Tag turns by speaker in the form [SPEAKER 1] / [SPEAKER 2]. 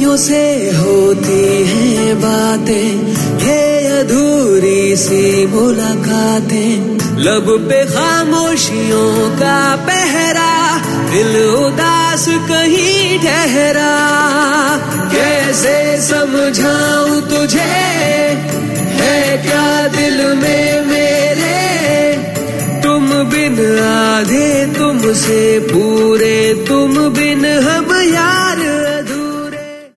[SPEAKER 1] से होती हैं बातें, ये अधूरी सी मुलाकातें, लब पे खामोशियों का पहरा, दिल उदास कहीं ठहरा। कैसे समझाऊं तुझे, है क्या दिल में मेरे, तुम बिन आधे तुमसे पूरे, तुम बिन हम